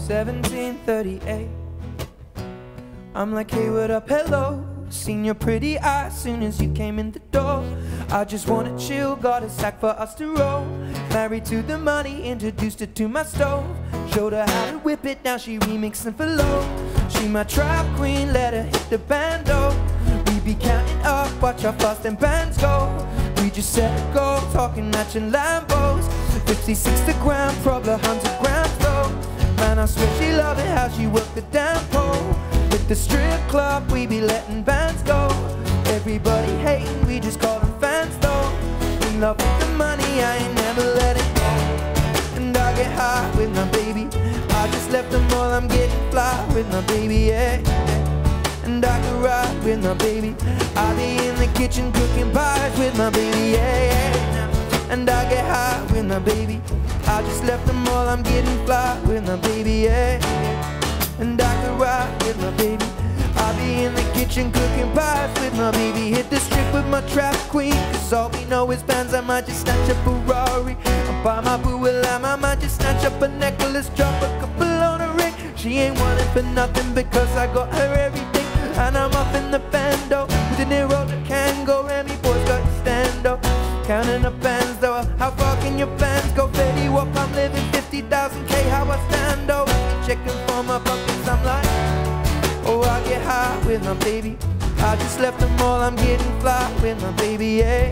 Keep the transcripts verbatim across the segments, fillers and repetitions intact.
seventeen thirty-eight. I'm like, hey, what up, hello. Seen your pretty eyes soon as you came in the door. I just wanna chill, got a sack for us to roll. Married to the money, introduced her to my stove. Showed her how to whip it, now she remixing for low. She my trap queen, let her hit the bando. We be counting up, watch how fast them bands go. We just set a goal, talking matching Lambos. Fifty, sixty gram, probably a hundred grams though. Man, I swear she love it, how she work the damn pole. With the strip club, we be letting bands go. Everybody hating, we just call them fans though. In love with the money, I ain't never let it go. And I get high with my baby. I just left the mall, I'm getting fly with my baby, yeah, yeah. And I can ride with my baby. I be in the kitchen cooking pies with my baby, yeah, yeah. And I get high with my baby. I just left the mall, I'm getting fly with my baby, yeah, yeah. And I can ride with my baby. I be in the kitchen cooking pies with my baby. Hit the strip with my trap queen, cause all we know is bands. I might just snatch a Ferrari. I'll buy my boo a lamb. I might just snatch up a necklace, drop a couple on a ring. She ain't wanting for nothing because I got her everything. And I'm up in the bando with the Nero that can go. Remy boys got to stand up, counting up bands though. How far can your bands go? Fetty Wap, I'm living fifty thousand K. How I stand though? Checking for my buckets, I'm like, oh, I get high with my baby. I just left the mall, I'm getting fly with my baby, yeah,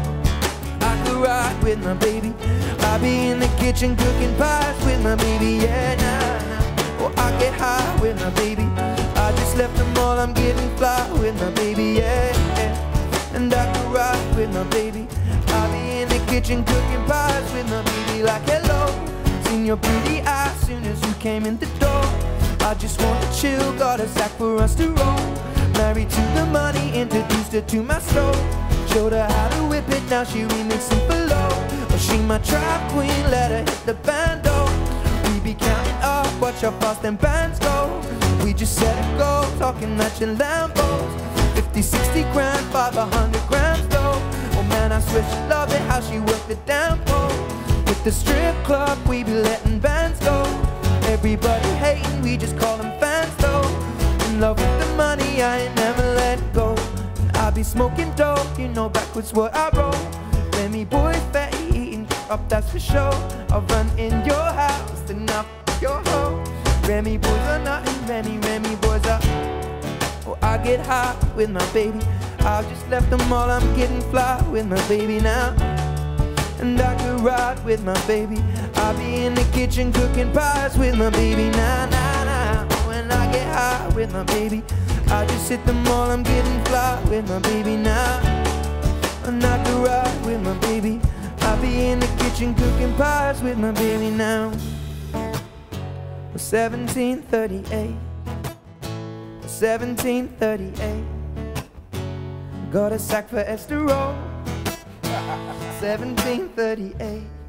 yeah. I could ride with my baby. I be in the kitchen cooking pies with my baby, yeah, nah, nah. Oh, I get high with my baby. I just left the mall, I'm getting fly with my baby, yeah, yeah. And I could ride with my baby. I be in the kitchen cooking pies with my baby. Like, hello, seen your pretty eyes soon as you came in the door. I just wanna chill, got a sack for us to roll. Married to the money, introduced her to my stove. Showed her how to whip it, now she remixing for low. Oh, she my trap queen, let her hit the bando. We be counting up, watch how fast them bands go. We just set a goal, talking matching Lambos. Fifty, sixty grand, five, a hundred grams though. Oh man, I swear she love it, how she work the damn pole. With the strip club, we be letting bands go. Everybody hating, we just call them fans though. In love with the money, I ain't never let it go. And I be smoking dope, you know backwards what I roll. Remy boys fatty, eating up, that's for sure. I'll run in your house and knock your hoe. Remy boys are nothing, Remy, Remy boys are. Oh, I get high with my baby. I just left the mall, I'm getting fly with my baby now. And I could ride with my baby. I be in the kitchen cooking pies with my baby. Nah, nah, nah. When I get high with my baby, I just hit the mall, I'm getting fly with my baby now. And I could ride with my baby. I be in the kitchen cooking pies with my baby now. seventeen thirty-eight. seventeen thirty-eight. Got a sack for Esther Roll. seventeen thirty-eight.